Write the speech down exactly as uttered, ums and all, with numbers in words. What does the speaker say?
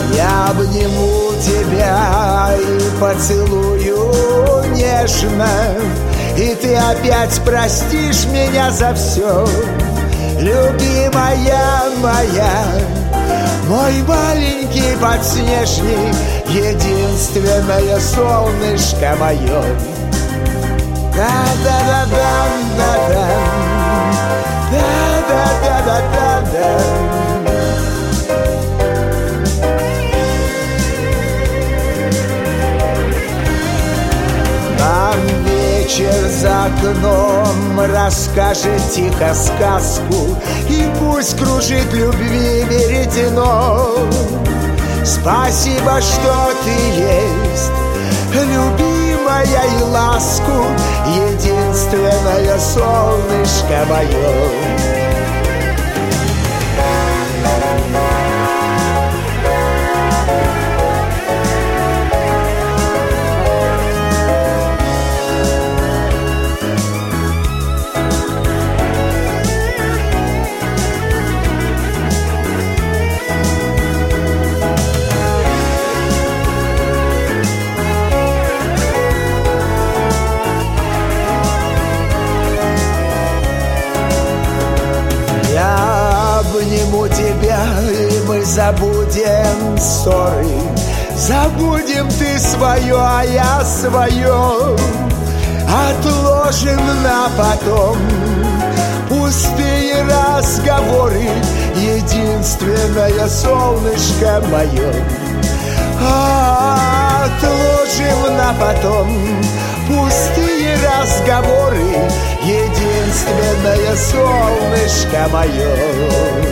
Я обниму тебя и поцелую нежно, и ты опять простишь меня за все. Любимая моя, мой маленький подснежник, единственное солнышко мое. Да-да-да-да-да-да, да-да-да-да-да-да. Нам вечер за окном расскажет тихо сказку, и пусть кружит любви веретено. Спасибо, что ты есть, любимая, и ласку, единственное солнышко мое. Обниму тебя, и мы забудем ссоры. Забудем ты свое, а я свое. Отложим на потом пустые разговоры, единственное солнышко мое. Отложим на потом пустые разговоры, единственное солнышко мое.